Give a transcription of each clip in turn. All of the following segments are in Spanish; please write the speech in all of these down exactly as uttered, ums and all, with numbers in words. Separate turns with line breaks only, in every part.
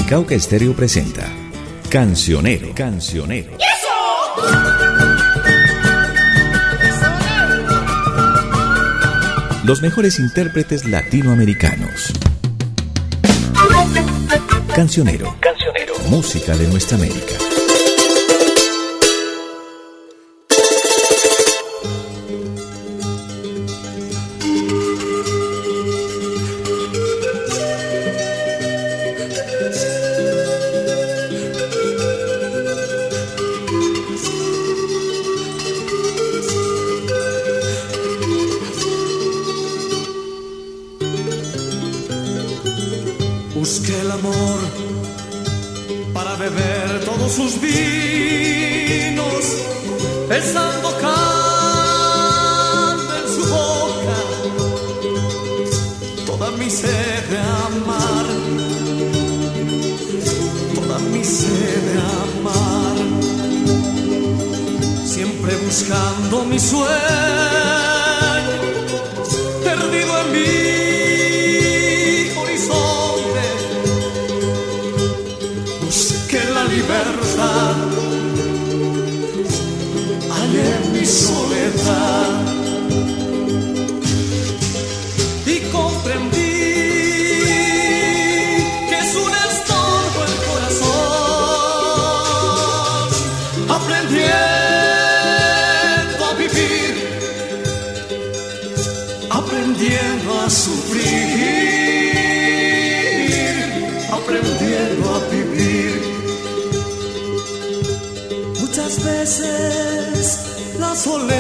Unicauca Estéreo presenta Cancionero, Cancionero. Los mejores intérpretes latinoamericanos. Cancionero, Cancionero. Música de nuestra América.
Busqué el amor para beber todos sus vinos, besando carne en su boca, toda mi sed de amar, toda mi sed de amar, siempre buscando mi sueño, perdido en mí. Libertad, hallé mi soledad y comprendí que es un estorbo el corazón, aprendiendo a vivir, aprendiendo a sufrir, aprendiendo a vivir. Muchas veces la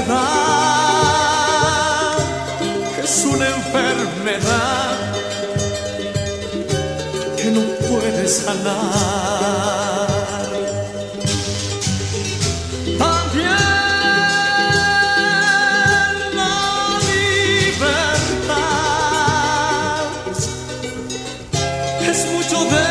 soledad es una enfermedad que no puede sanar. También la libertad es mucho de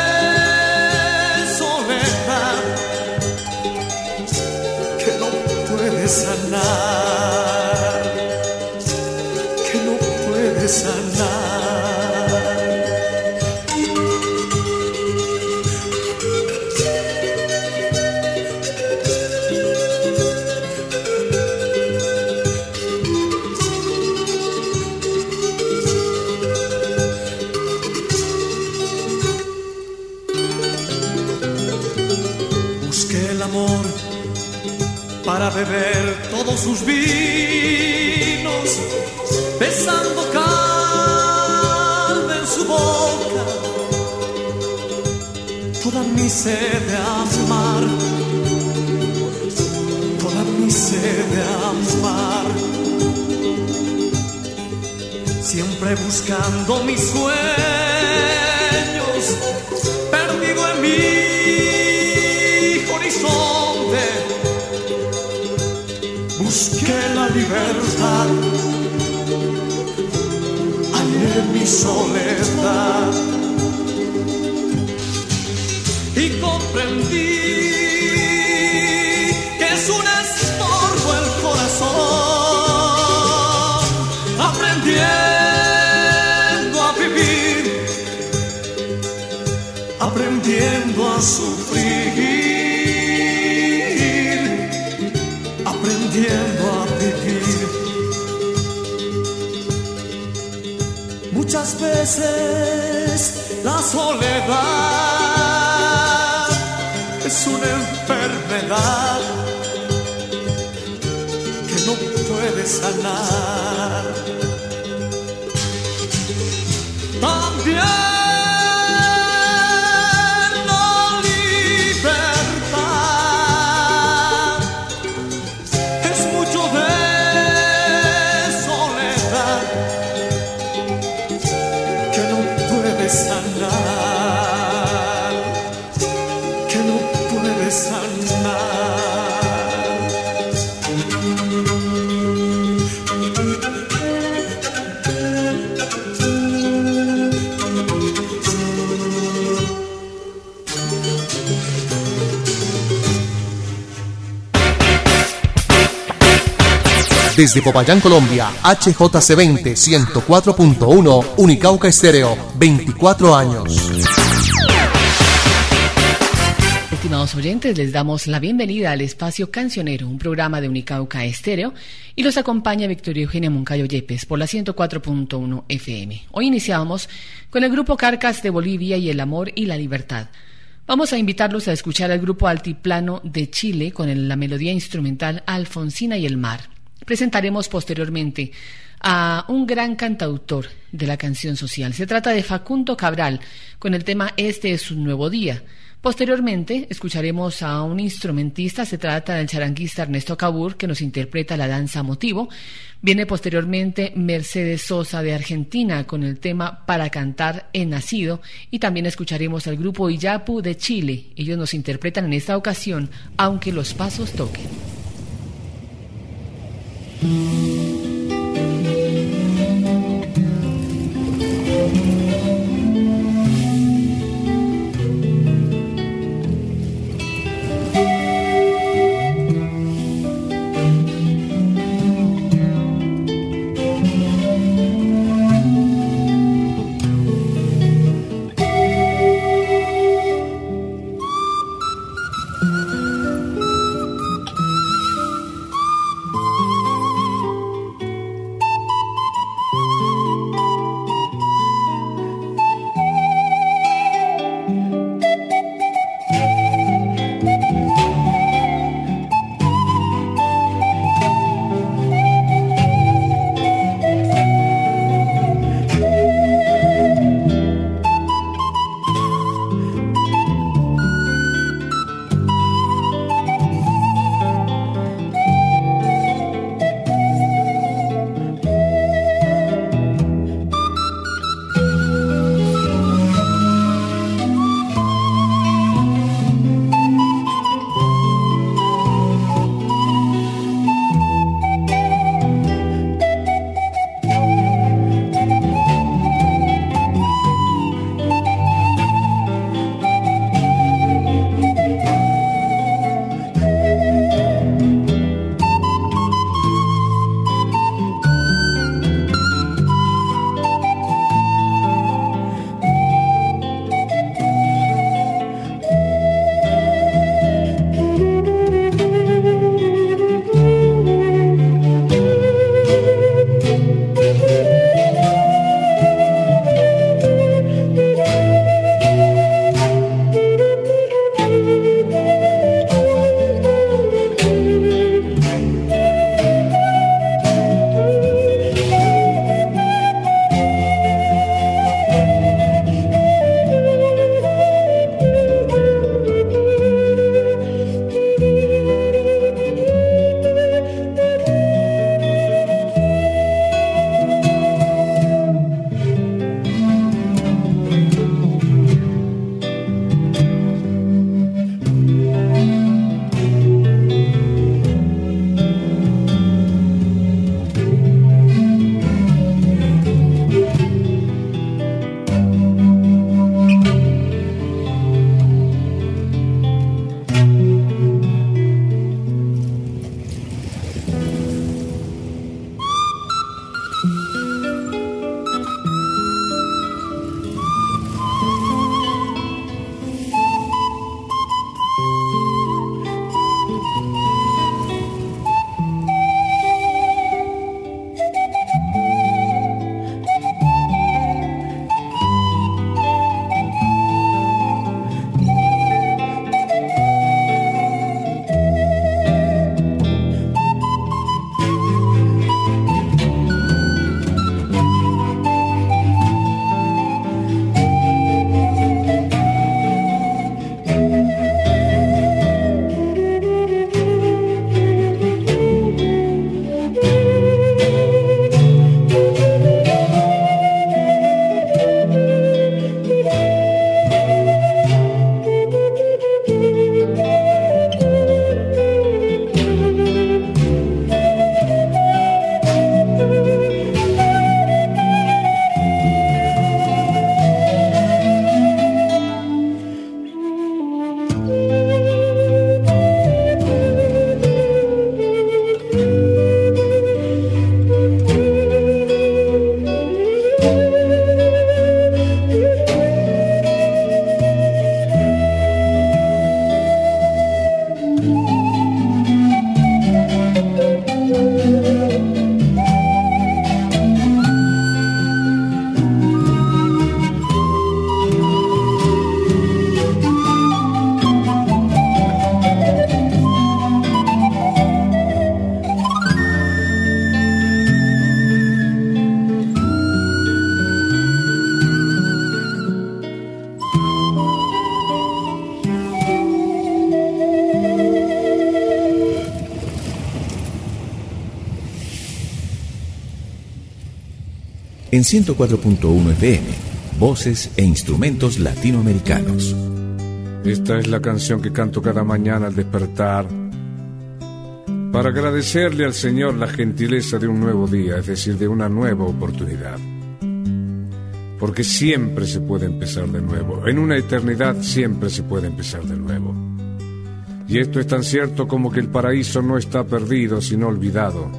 sanar, que no puede sanar. Busqué el amor para beber todos sus vinos, besando calma en su boca, toda mi sed de amar, toda mi sed de amar, siempre buscando mis sueños, perdido en mi horizonte. Busqué la libertad, hallé mi soledad y comprendí que es un estorbo el corazón, aprendiendo a vivir, aprendiendo a sufrir, aprendiendo a vivir. Muchas veces la soledad es una enfermedad que no puede sanar. También sanar, que no puede sanar.
Desde Popayán, Colombia, H J C veinte, ciento cuatro punto uno, Unicauca Estéreo, veinticuatro años.
estimados oyentes, les damos la bienvenida al Espacio Cancionero, un programa de Unicauca Estéreo, y los acompaña Victoria Eugenia Moncayo Yepes por la ciento cuatro punto uno F M. Hoy iniciamos con el grupo Carcas de Bolivia y El Amor y la Libertad. Vamos a invitarlos a escuchar al grupo Altiplano de Chile con el, la melodía instrumental Alfonsina y el Mar. Presentaremos posteriormente a un gran cantautor de la canción social. Se trata de Facundo Cabral con el tema Este es un nuevo día. Posteriormente escucharemos a un instrumentista, se trata del charanguista Ernesto Cabur, que nos interpreta la danza motivo. Viene posteriormente Mercedes Sosa de Argentina con el tema Para cantar he nacido, y también escucharemos al grupo Iyapu de Chile. Ellos nos interpretan en esta ocasión Aunque los pasos toquen.
en ciento cuatro punto uno F M, voces e instrumentos latinoamericanos.
Esta es la canción que canto cada mañana al despertar, para agradecerle al Señor la gentileza de un nuevo día, es decir, de una nueva oportunidad. Porque siempre se puede empezar de nuevo, en una eternidad siempre se puede empezar de nuevo. Y esto es tan cierto como que el paraíso no está perdido, sino olvidado.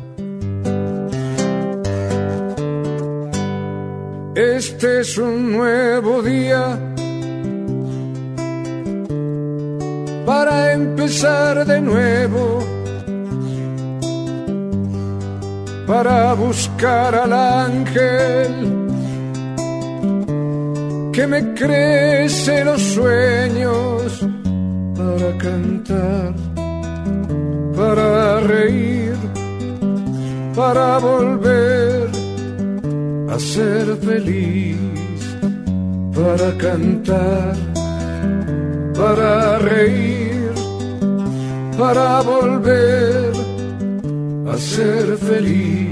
Este es un nuevo día para empezar de nuevo, para buscar al ángel que me crece los sueños, para cantar, para reír, para volver a ser feliz, para cantar, para reír, para volver a ser feliz.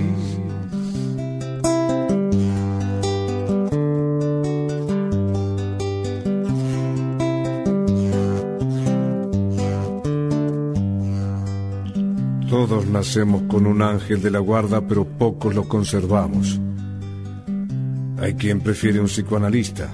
Todos nacemos con un ángel de la guarda, pero pocos lo conservamos. Hay quien prefiere un psicoanalista.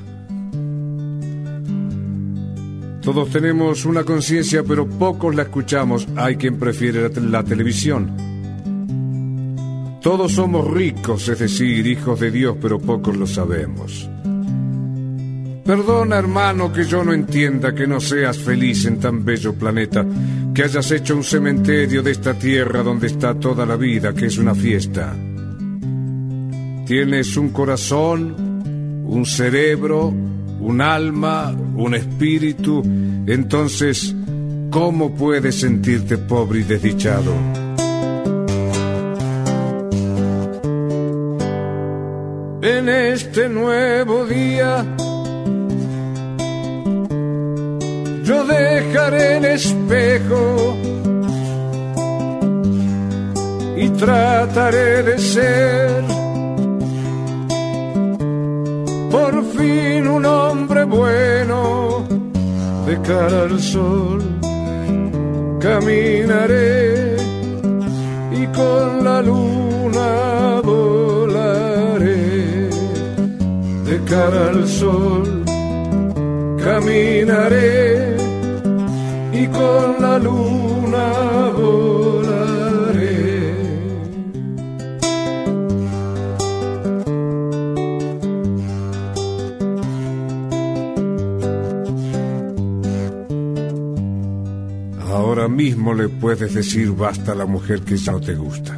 Todos tenemos una conciencia, pero pocos la escuchamos. Hay quien prefiere la, te- la televisión. Todos somos ricos, es decir, hijos de Dios, pero pocos lo sabemos. Perdona, hermano, que yo no entienda que no seas feliz en tan bello planeta, que hayas hecho un cementerio de esta tierra donde está toda la vida, que es una fiesta. Tienes un corazón, un cerebro, un alma, un espíritu. Entonces, ¿cómo puedes sentirte pobre y desdichado? En este nuevo día, yo dejaré el espejo y trataré de ser por fin un hombre bueno. De cara al sol caminaré y con la luna volaré. De cara al sol caminaré y con la luna volaré. Ahora mismo le puedes decir basta a la mujer que ya no te gusta,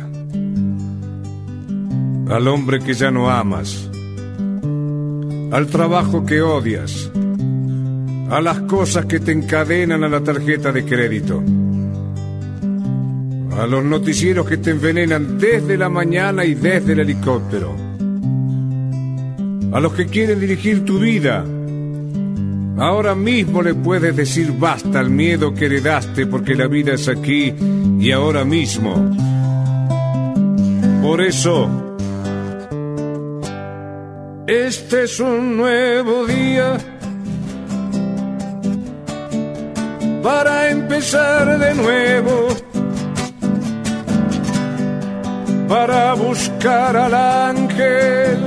al hombre que ya no amas, al trabajo que odias, a las cosas que te encadenan a la tarjeta de crédito, a los noticieros que te envenenan desde la mañana y desde el helicóptero, a los que quieren dirigir tu vida. Ahora mismo le puedes decir basta al miedo que heredaste, porque la vida es aquí y ahora mismo. Por eso, este es un nuevo día para empezar de nuevo, para buscar al ángel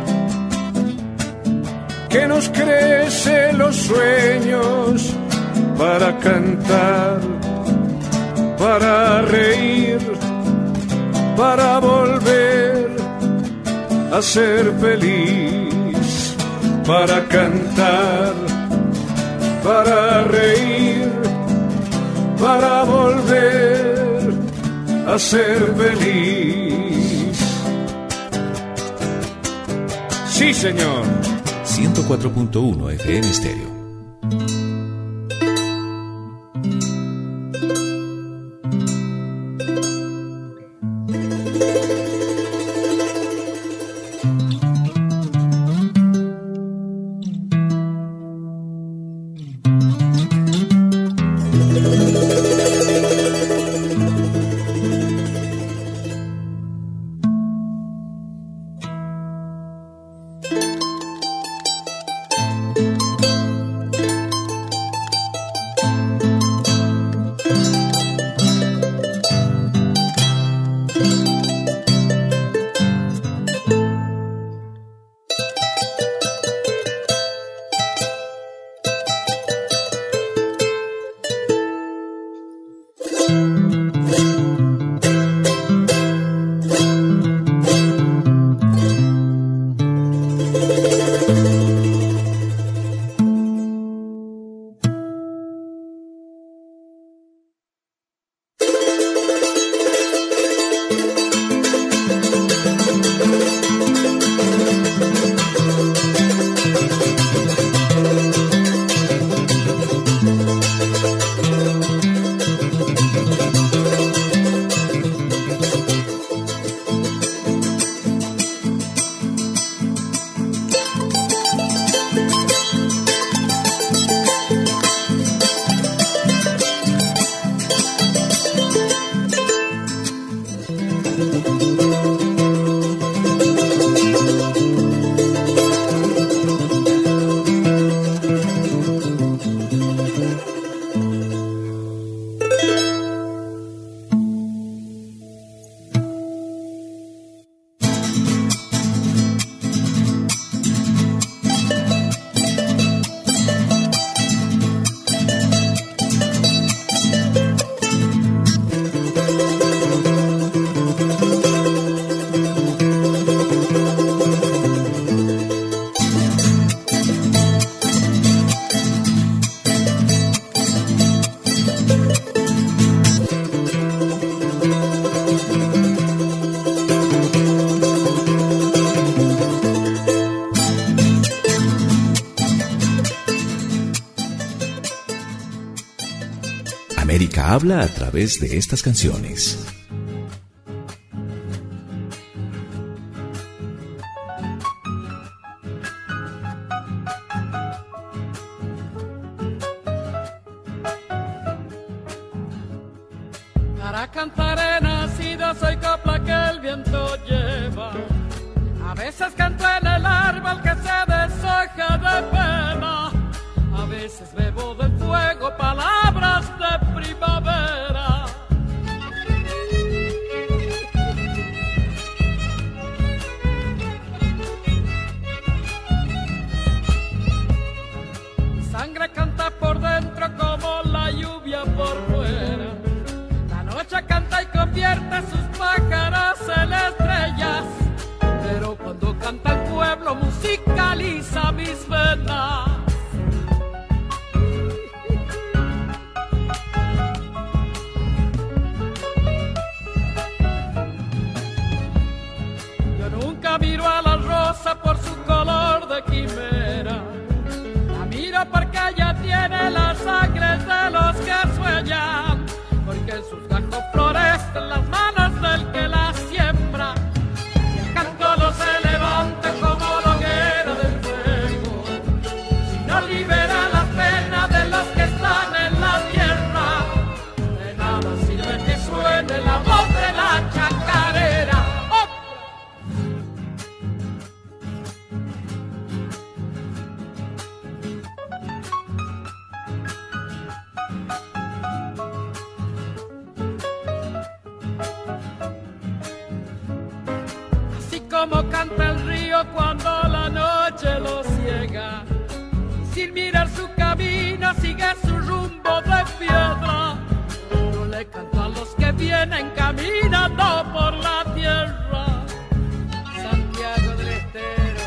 que nos crece los sueños, para cantar, para reír, para volver a ser feliz, para cantar, para reír, para volver a ser feliz. Sí, señor.
ciento cuatro punto uno F M Estéreo. América habla a través de estas canciones.
Para cantar he nacido, soy copla que el viento lleva. A veces canto en el árbol que se deshoja de pena. A veces bebo del fuego palabras de primavera. Mi sangre canta por dentro como la lluvia por fuera. La noche canta y convierte sus pájaros en estrellas. Pero cuando canta el pueblo musicaliza mis venas. Miro a la rosa por su color de quimera. La miro porque ella tiene la sangre de los que sueñan, porque en sus gajos florecen las manos del que la siembra. Y el canto no se levanta como la hoguera del fuego, si no libera las penas de los que están en la tierra. De nada sirve que suene la voz de la chacarera. Como canta el río cuando la noche lo ciega, sin mirar su camino sigue su rumbo de piedra. Yo le canto a los que vienen caminando por la tierra. Santiago del Estero.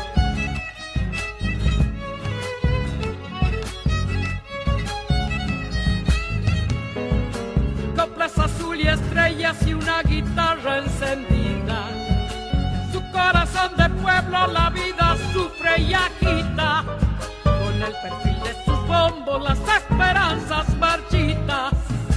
Coplas azul y estrellas y una guitarra encendida. Corazón de pueblo la vida sufre y agita, con el perfil de sus bombos las esperanzas marchitas.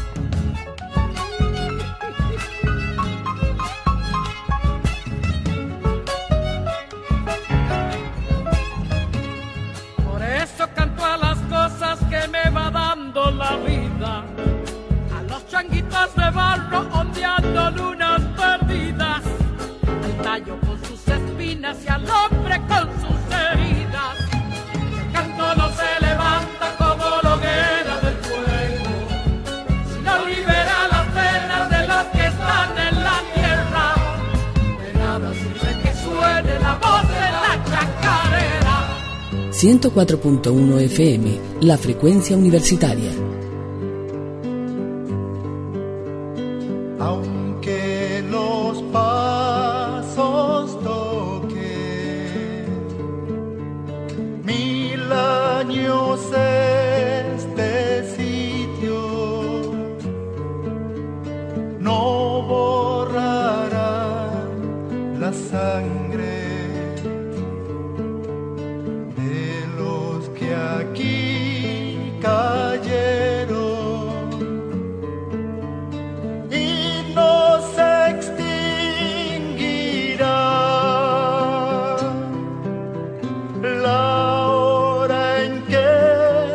Por eso canto a las cosas que me va dando la vida, a los changuitos de barro ondeando lunas perdidas, al tallo con sus espinas y al hombre con sus heridas. El canto no se levanta como la hoguera del fuego, sino libera las penas de los que están en la tierra. De nada sirve que suene la voz de la chacarera.
ciento cuatro punto uno F M, la frecuencia universitaria.
Aunque los pasos toquen mil años este sitio, no borrará la sangre de los que aquí cayeron. La hora en que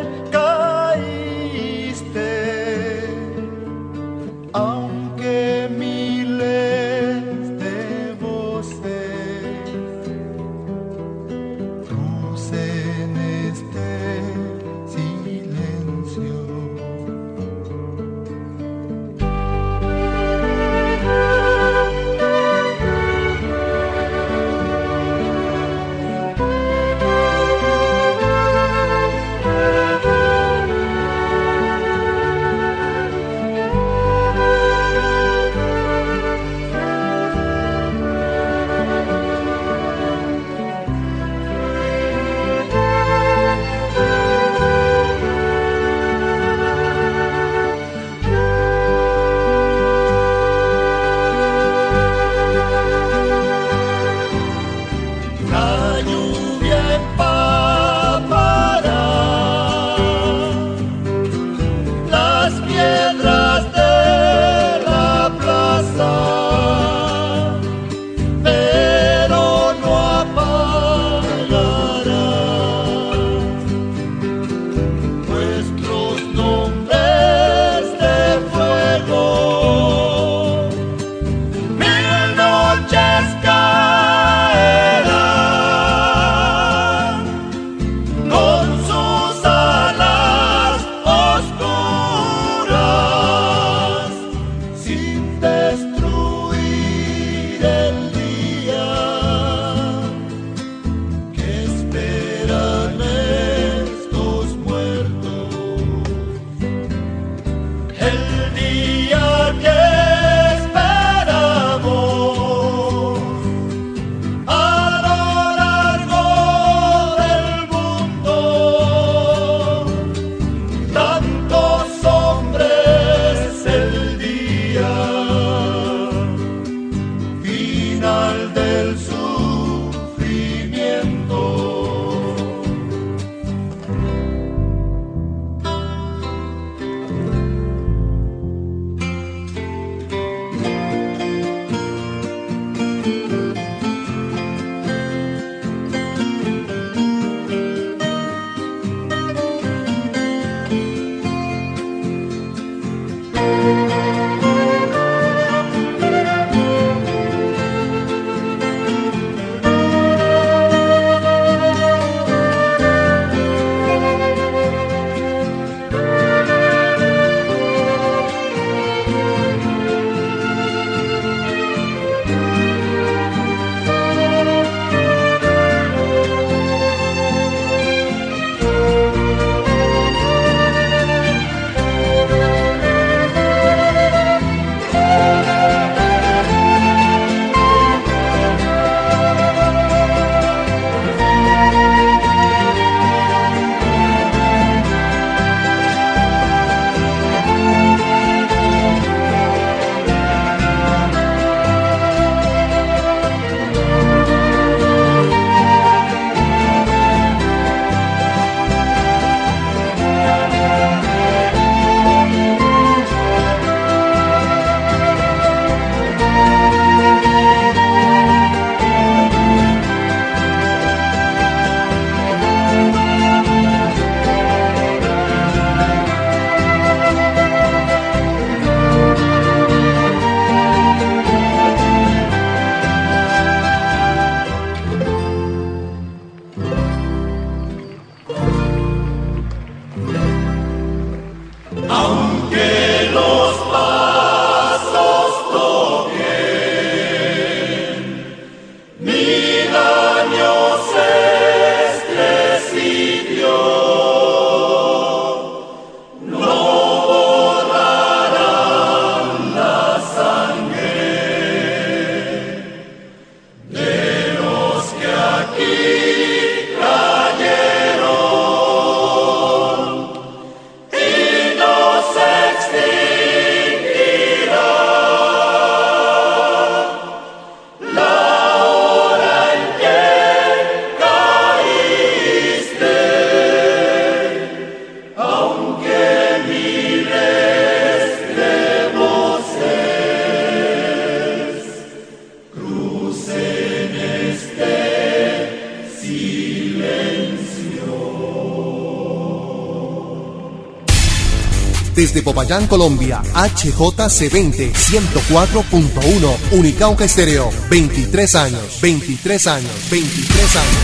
Desde Popayán, Colombia, H J C veinte, ciento cuatro punto uno, Unicauca Estéreo. veintitrés años, veintitrés años, veintitrés años.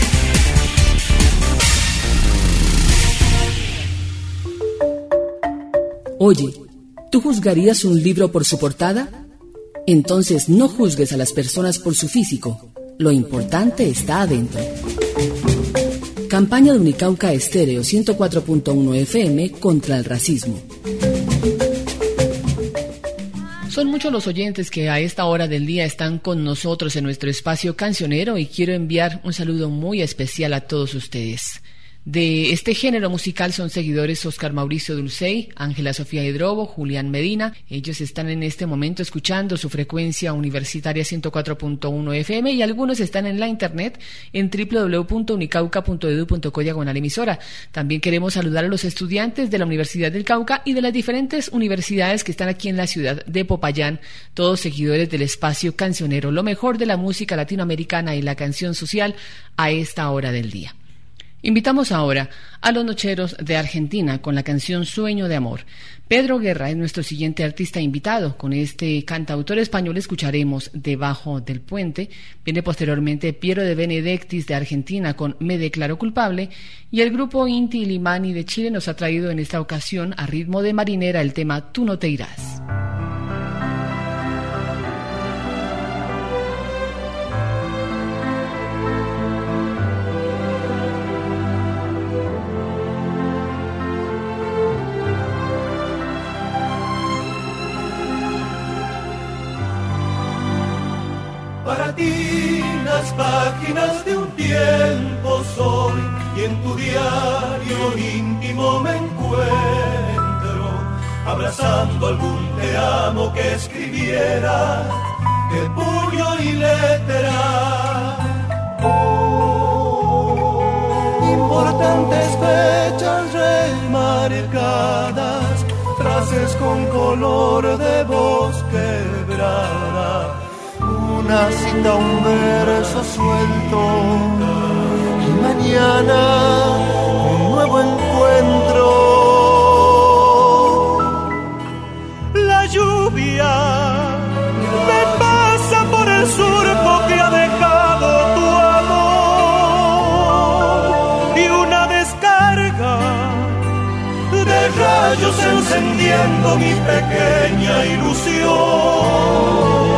Oye, ¿tú juzgarías un libro por su portada? Entonces no juzgues a las personas por su físico. Lo importante está adentro. Campaña de Unicauca Estéreo ciento cuatro punto uno F M contra el racismo.
Son muchos los oyentes que a esta hora del día están con nosotros en nuestro espacio cancionero y quiero enviar un saludo muy especial a todos ustedes. De este género musical son seguidores Oscar Mauricio Dulcey, Ángela Sofía Hidrobo, Julián Medina. Ellos están en este momento escuchando su frecuencia universitaria ciento cuatro punto uno F M y algunos están en la internet en doble u doble u doble u punto unicauca punto edu punto co diagonal emisora. También queremos saludar a los estudiantes de la Universidad del Cauca y de las diferentes universidades que están aquí en la ciudad de Popayán, todos seguidores del espacio cancionero, lo mejor de la música latinoamericana y la canción social a esta hora del día. Invitamos ahora a los Nocheros de Argentina con la canción Sueño de Amor. Pedro Guerra es nuestro siguiente artista invitado. Con este cantautor español escucharemos Debajo del Puente. Viene posteriormente Piero de Benedictis de Argentina con Me Declaro Culpable. Y el grupo Inti Limani de Chile nos ha traído en esta ocasión a ritmo de marinera el tema Tú no te irás.
Para ti las páginas de un tiempo soy y en tu diario íntimo me encuentro, abrazando algún te amo que escribiera de puño y letra. Oh, importantes fechas remarcadas, frases con color de voz quebrada. Una cita, un verso suelto y mañana un nuevo encuentro. La lluvia me pasa por el surco que ha dejado tu amor y una descarga de rayos encendiendo mi pequeña ilusión.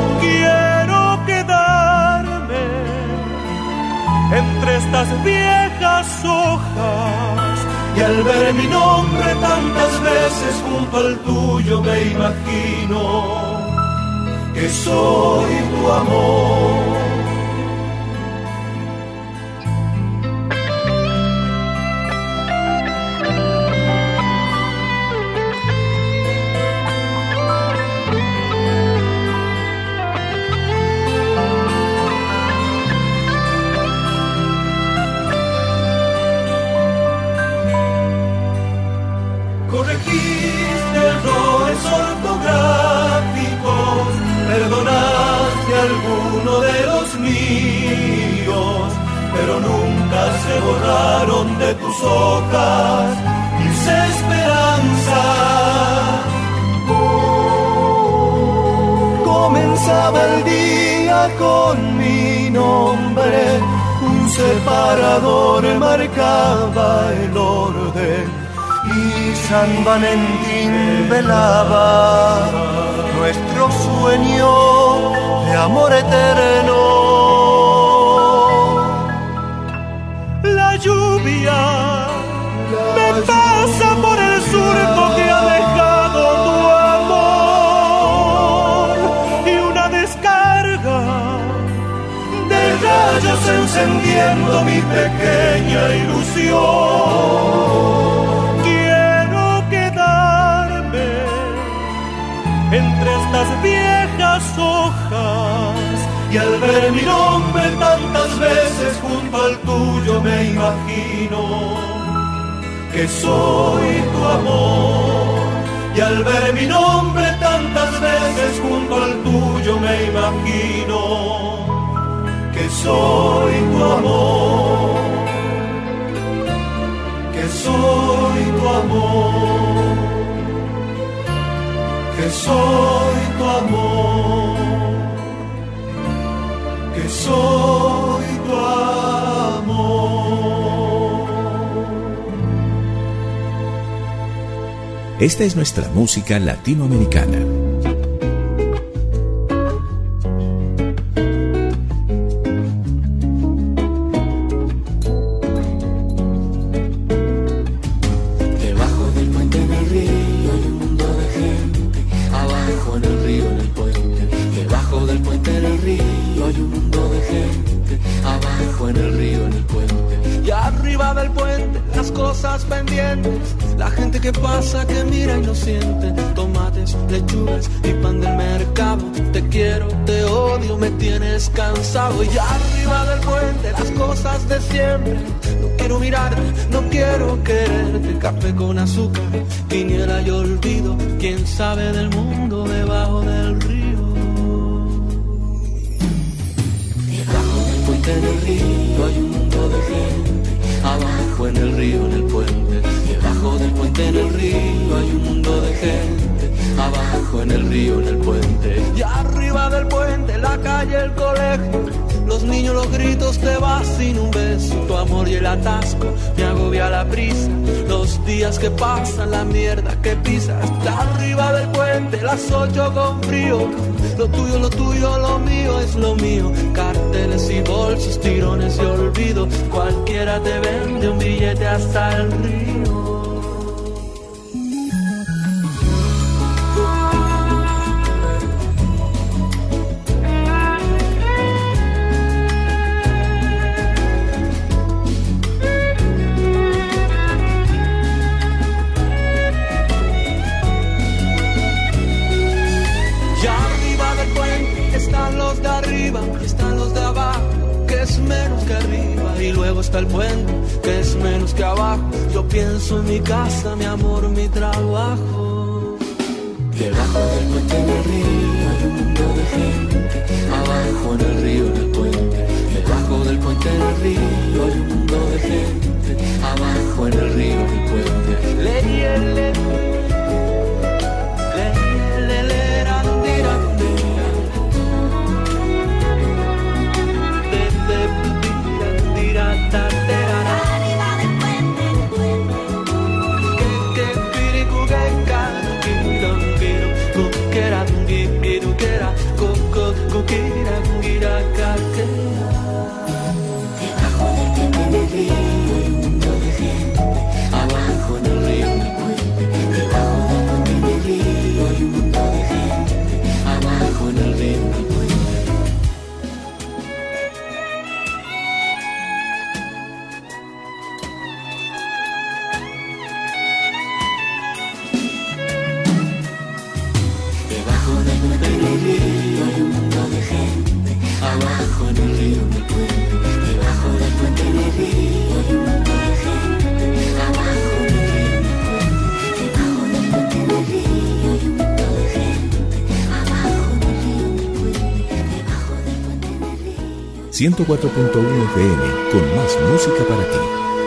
Entre estas viejas hojas y al ver mi nombre tantas veces junto al tuyo me imagino que soy tu amor. Perdonaste alguno de los míos, pero nunca se borraron de tus hojas mis esperanzas. Comenzaba el día con mi nombre, un separador marcaba el orden y San Valentín velaba nuestro sueño de amor eterno. La lluvia me pasa por el surco que ha dejado tu amor y una descarga de rayos encendiendo mi pequeña ilusión. Entre estas viejas hojas y al ver mi nombre tantas veces junto al tuyo me imagino que soy tu amor. Y al ver mi nombre tantas veces junto al tuyo me imagino que soy tu amor, que soy tu amor. soy tu amor, que soy tu amor.
Esta es nuestra música latinoamericana.
La gente que pasa, que mira y no siente. Tomates, lechugas y pan del mercado. Te quiero, te odio, me tienes cansado. Y arriba del puente las cosas de siempre. No quiero mirarte, no quiero quererte. Café con azúcar, quiniela y olvido. Quién sabe del mundo debajo del río. Debajo del puente del río hay un mundo de gente. Abajo en el río, en el puente. Debajo del puente en el río hay un mundo de gente. Abajo en el río, en el puente. Y arriba del puente, la calle, el colegio. Los niños, los gritos, te vas sin un beso. Tu amor y el atasco, me agobia la prisa. Los días que pasan, la mierda que pisas. Arriba del puente, las ocho con frío. Lo tuyo, lo tuyo, lo mío es lo mío. Carteles y bolsos, tirones y olvido. Cualquiera te vende un billete hasta el río. Está el puente, que es menos que abajo. Yo pienso en mi casa, mi amor, mi trabajo. Debajo del puente en el río hay un mundo de gente. Abajo en el río, en el puente. Debajo del puente en el río hay un mundo de gente. Abajo en el río, en el puente. Le, le, le, le, le, le, randira, arriba del puente, del puente. Que piricu que cano, quiero, quiero, coquera, quiero, quiera, coco, coquera, quiera, caquera. Debajo del puente del río hay un mundo de gente. Abajo en el río, en el puente. Debajo del puente del río hay un mundo de gente. Abajo en el río, en el puente. Abajo en el río, en el puente. Debajo del puente en el río hay un mundo de gente. Abajo en el río, en el puente. Debajo del puente en el río hay un mundo de gente. Abajo en el río, en el puente. Debajo del puente en el río.
ciento cuatro punto uno F M, con más música para ti.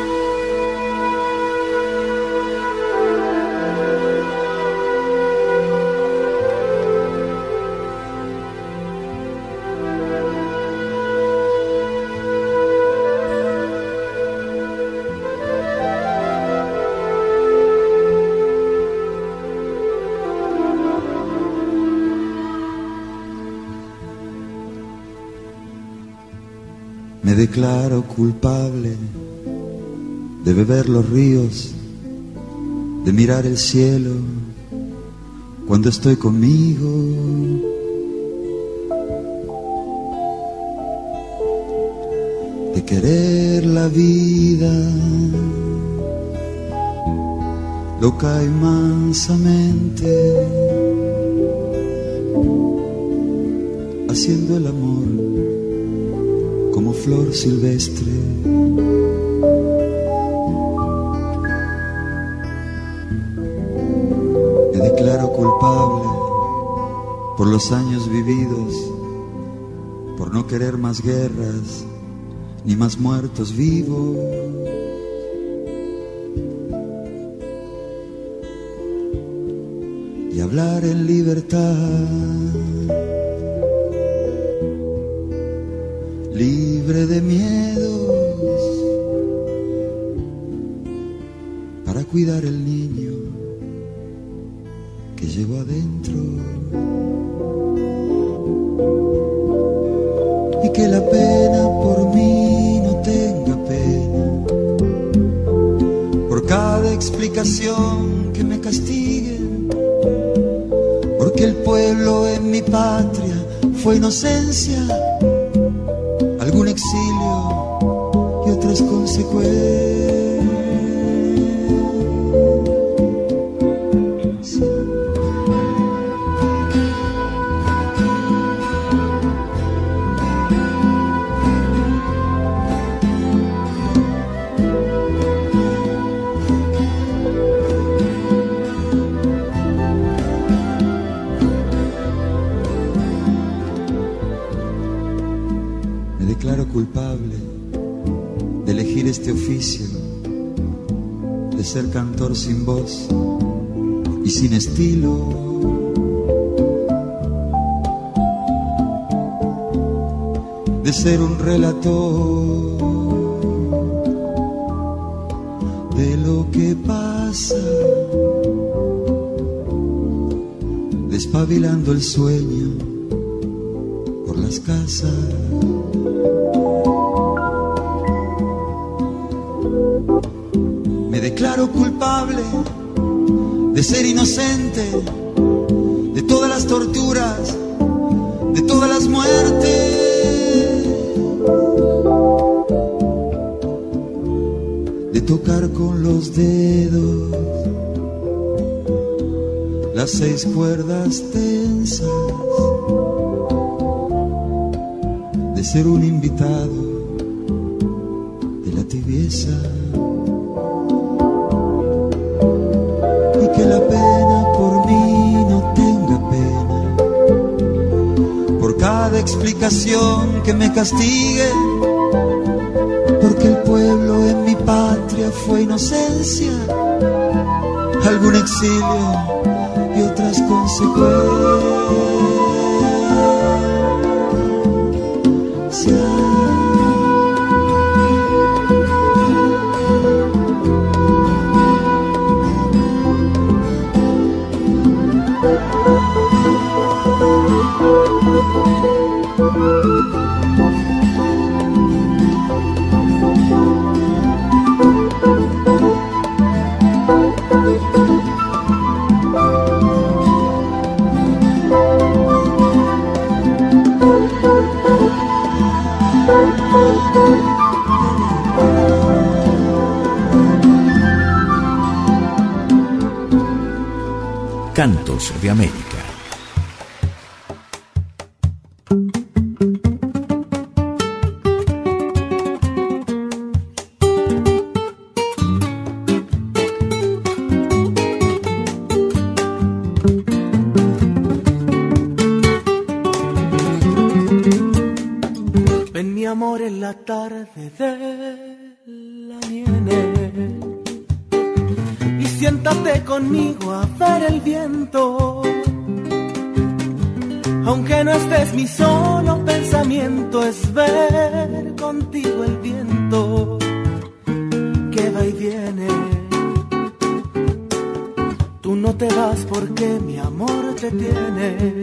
Me declaro culpable de beber los ríos, de mirar el cielo cuando estoy conmigo. De querer la vida loca y mansamente, haciendo el amor como flor silvestre. Me declaro culpable por los años vividos, por no querer más guerras ni más muertos vivos. Y hablar en libertad, libre de miedos, para cuidar el niño que llevo adentro, y que la pena por mí no tenga pena, por cada explicación que me castiguen, porque el pueblo en mi patria fue inocencia, algún exilio y otras consecuencias. Culpable de elegir este oficio, de ser cantor sin voz y sin estilo, de ser un relator de lo que pasa, despabilando el sueño por las casas. Me declaro culpable de ser inocente, de todas las torturas, de todas las muertes, de tocar con los dedos las seis cuerdas tensas, de ser un invitado de la tibieza. Que la pena por mí no tenga pena, por cada explicación que me castigue, porque el pueblo en mi patria fue inocencia, algún exilio y otras consecuencias.
Cantos de América.
Ven mi amor en la tarde de la nieve y siéntate conmigo a ver el viento. Aunque no estés, mi solo pensamiento es ver contigo el viento que va y viene. Tú no te vas porque mi amor te tiene.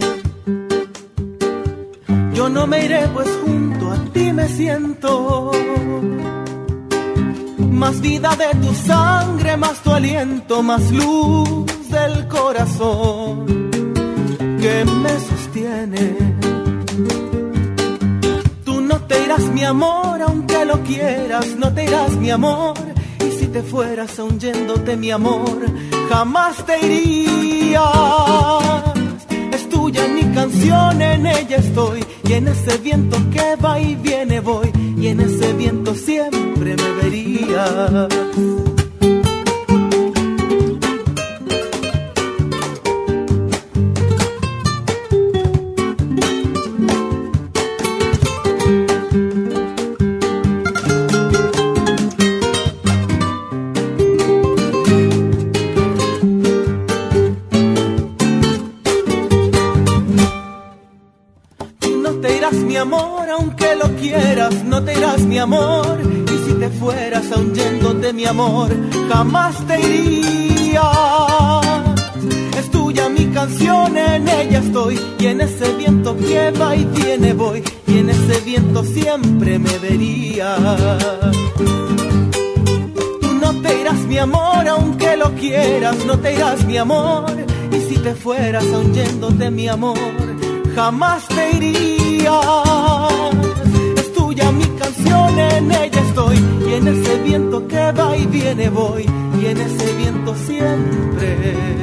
Yo no me iré pues junto a ti me siento. Más vida de tu sangre, más tu aliento, más luz del corazón que me sostiene. Tú no te irás, mi amor, aunque lo quieras, no te irás, mi amor. Y si te fueras aún yéndote, mi amor, jamás te irías. Es tuya mi canción, en ella estoy, y en ese viento que va y viene voy, y en ese viento siempre me verías. amor, y si te fueras aún yéndote mi amor, jamás te iría. Es tuya mi canción, en ella estoy, y en ese viento que va y viene voy, y en ese viento siempre me vería. Tú no te irás mi amor, aunque lo quieras, no te irás mi amor, y si te fueras aún yéndote mi amor, jamás te iría. Es tuya mi canción, en ella estoy, y en ese viento que va y viene voy, y en ese viento siempre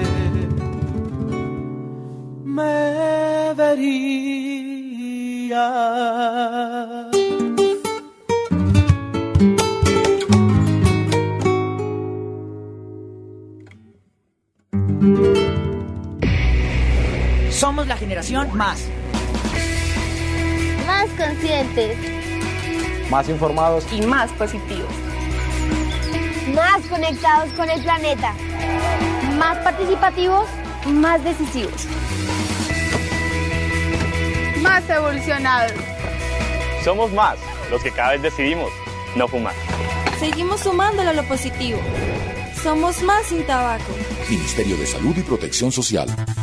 me vería.
Somos la generación más.
Más conscientes.
Más informados.
Y más positivos.
Más conectados con el planeta.
Más participativos. Más decisivos.
Más evolucionados.
Somos más los que cada vez decidimos no fumar.
Seguimos sumándolo a lo positivo. Somos más sin tabaco.
Ministerio de Salud y Protección Social.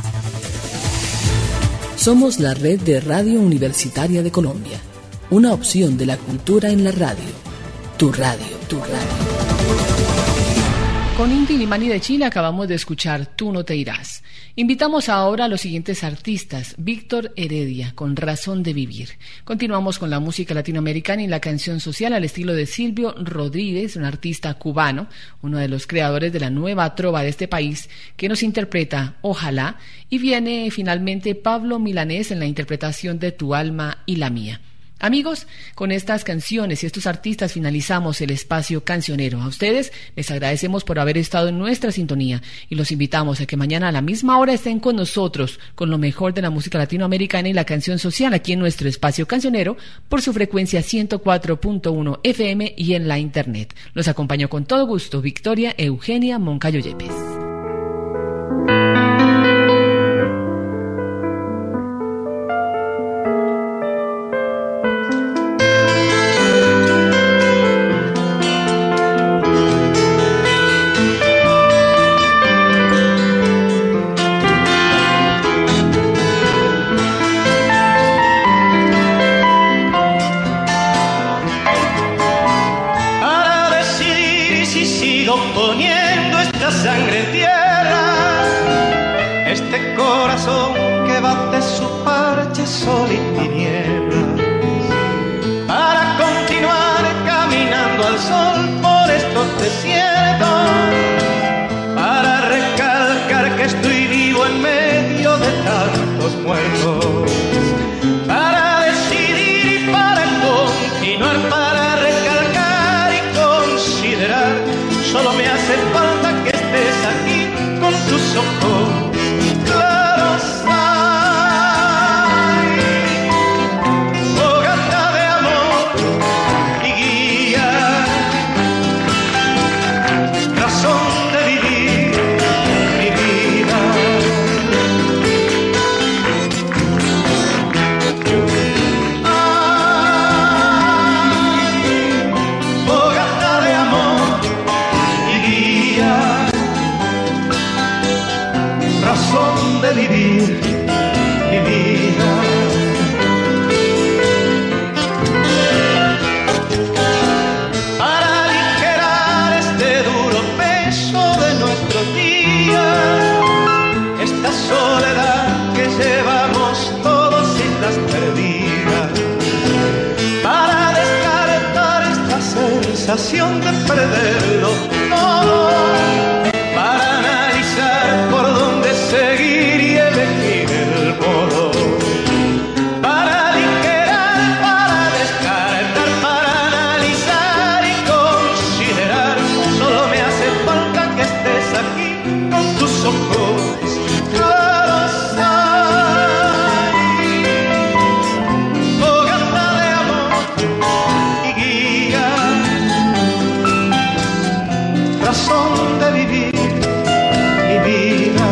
Somos la red de Radio Universitaria de Colombia. Una opción de la cultura en la radio. Tu radio, tu radio.
Con Inti Limani de Chile acabamos de escuchar Tú no te irás. Invitamos ahora a los siguientes artistas. Víctor Heredia, con Razón de Vivir. Continuamos con la música latinoamericana y la canción social al estilo de Silvio Rodríguez, un artista cubano, uno de los creadores de la nueva trova de este país, que nos interpreta Ojalá, y viene finalmente Pablo Milanés en la interpretación de Tu alma y la mía. Amigos, con estas canciones y estos artistas finalizamos el espacio cancionero. A ustedes les agradecemos por haber estado en nuestra sintonía y los invitamos a que mañana a la misma hora estén con nosotros con lo mejor de la música latinoamericana y la canción social aquí en nuestro espacio cancionero por su frecuencia ciento cuatro punto uno F M y en la internet. Los acompañó con todo gusto Victoria Eugenia Moncayo Yepes.
Poniendo esta sangre en tierra, este corazón que bate su parche sol y tinieblas, para continuar caminando al sol por estos desiertos, para recalcar que estoy vivo en medio de tantos muertos, para decidir y para continuar, para recalcar y considerar. Solo me hace falta que estés aquí con tus ojos claros. Ay, fogata de amor y guía, razón de vivir mi vida. Ay, fogata de amor, razón de vivir mi vida. Para aligerar este duro peso de nuestros días, esta soledad que llevamos todos islas perdidas, para descartar esta sensación de perderlo todo, para analizar por dónde seguir y elegir el modo, para aligerar, para descartar, para analizar y considerar. Solo me hace falta que estés aquí con tus ojos claros. Ay, fogata de amor y guía, razón de vivir mi vida.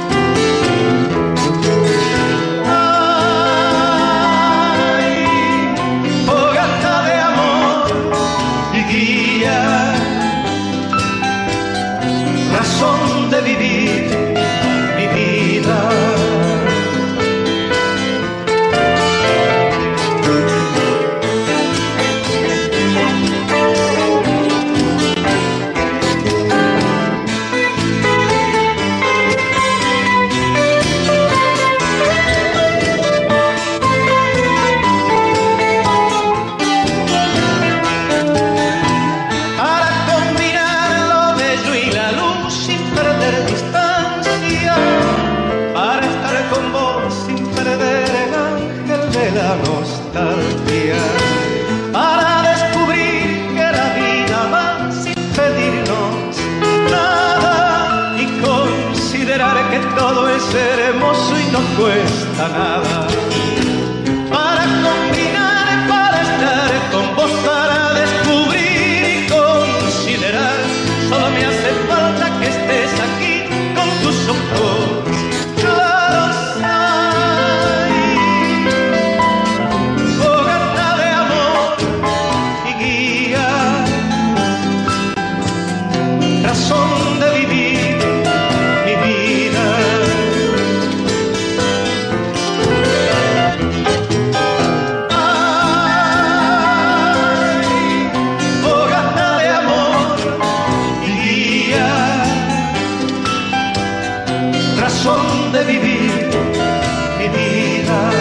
Ay, razón de vivir mi vida. Para descubrir que la vida va sin pedirnos nada y considerar que todo es hermoso y no cuesta nada. Para combinar, para estar con vos, para descubrir y considerar, solo me hace falta que estés aquí con tus ojos claros. Razón de vivir mi vida. Ay, fogata de amor y guía. Razón de vivir mi vida.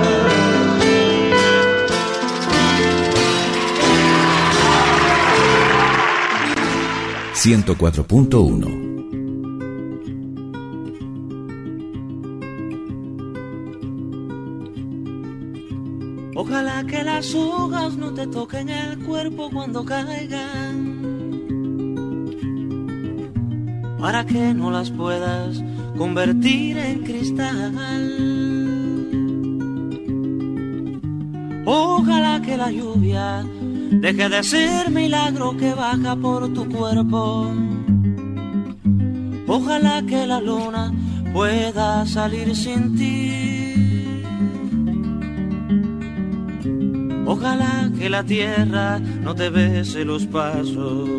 ciento cuatro punto uno.
Ojalá que las hojas no te toquen el cuerpo cuando caigan, para que no las puedas convertir en cristal. Ojalá que la lluvia deje de ser milagro que baja por tu cuerpo. Ojalá que la luna pueda salir sin ti. Ojalá que la tierra no te bese los pasos.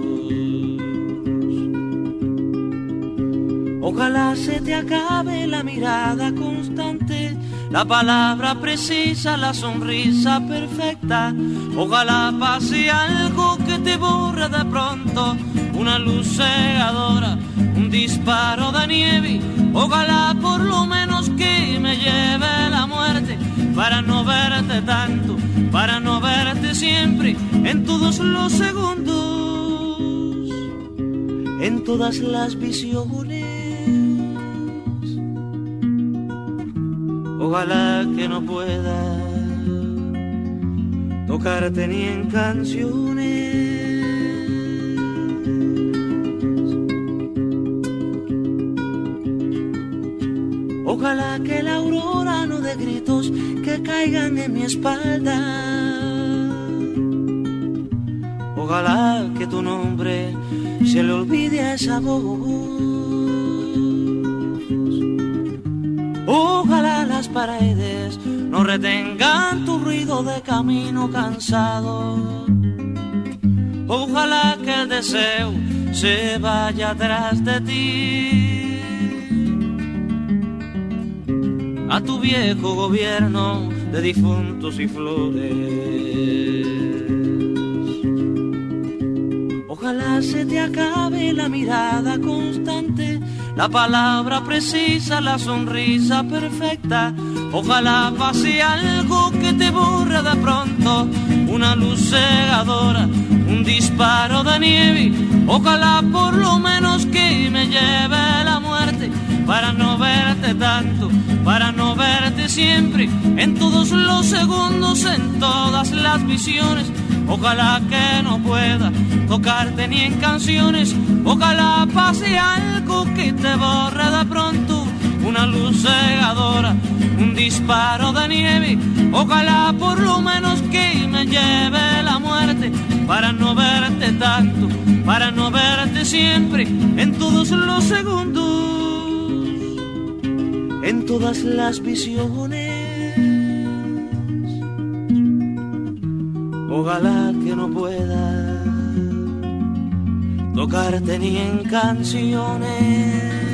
Ojalá se te acabe la mirada constante, la palabra precisa, la sonrisa perfecta. Ojalá pase algo que te borre de pronto, una luz cegadora, un disparo de nieve. Ojalá por lo menos que me lleve la muerte, para no verte tanto, para no verte siempre, en todos los segundos, en todas las visiones. Ojalá que no pueda tocarte ni en canciones. Ojalá que la aurora no dé gritos que caigan en mi espalda. Ojalá que tu nombre se le olvide a esa voz. Ojalá las paredes no retengan tu ruido de camino cansado. Ojalá que el deseo se vaya atrás de ti. A tu viejo gobierno de difuntos y flores. Ojalá se te acabe la mirada constante, la palabra precisa, la sonrisa perfecta. Ojalá pase algo que te borre de pronto, una luz cegadora, un disparo de nieve. Ojalá por lo menos que me lleve la muerte, para no verte tanto, para no verte siempre, en todos los segundos, en todas las visiones. Ojalá que no pueda tocarte ni en canciones. Ojalá pase algo que te borre de pronto, una luz cegadora, un disparo de nieve. Ojalá por lo menos que me lleve la muerte, para no verte tanto, para no verte siempre, en todos los segundos, en todas las visiones. Ojalá que no pueda tocarte ni en canciones.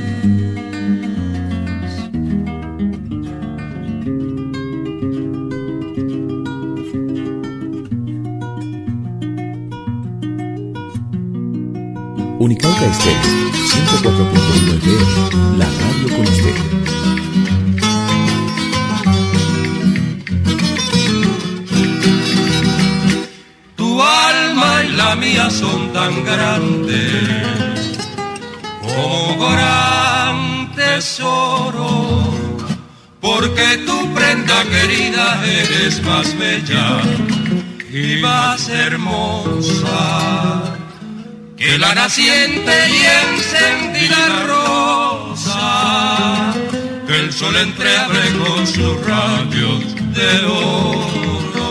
Unicauca Estéreo, ciento cuatro punto uno F M, la radio con usted.
Tu alma y la mía son tan grandes como gran tesoro, porque tu prenda querida eres más bella y más hermosa que la naciente y encendida rosa, que el sol entreabre con sus rayos de oro.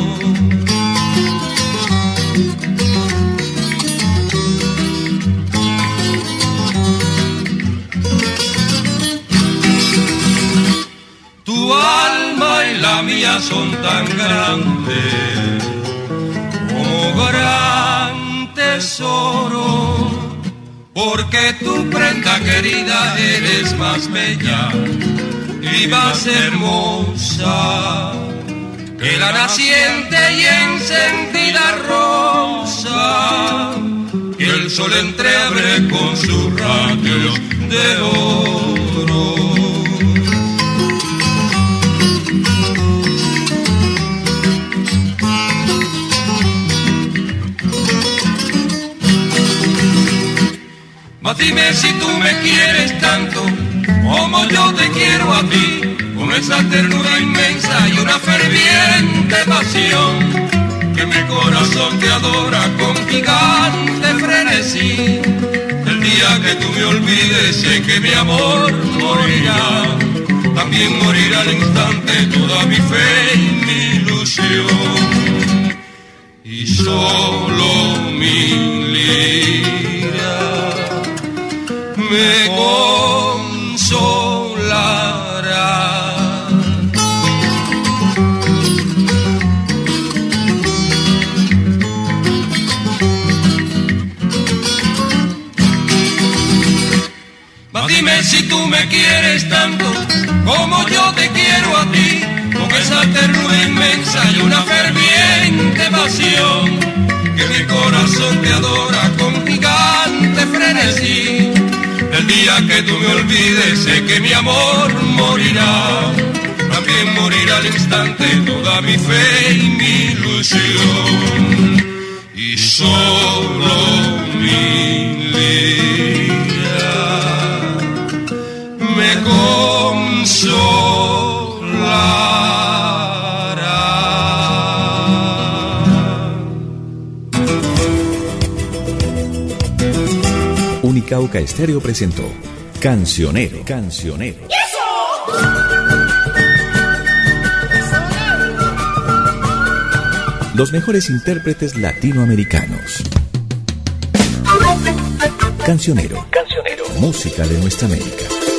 Tu alma y la mía son tan grandes como gran tesoro, porque tu prenda querida eres más bella y más hermosa que la naciente y encendida rosa, que el sol entreabre con sus rayos de oro. Mas dime si tú me quieres tanto como yo te quiero a ti, con esa ternura inmensa y una ferviente pasión, que mi corazón te adora con gigante frenesí. El día que tú me olvides sé que mi amor morirá, también morirá al instante toda mi fe y mi ilusión, y solo mi lira me consolará. Mas dime si tú me quieres tanto como yo te quiero a ti, con esa ternura inmensa y una ferviente pasión, que mi corazón te adora con gigante frenesí. El día que tú me olvides sé que mi amor morirá, también morirá al instante toda mi fe y mi ilusión, y solo mi lira me consolará.
Unicauca Estéreo presentó Cancionero, Cancionero. Los mejores intérpretes latinoamericanos. Cancionero, Cancionero, música de nuestra América.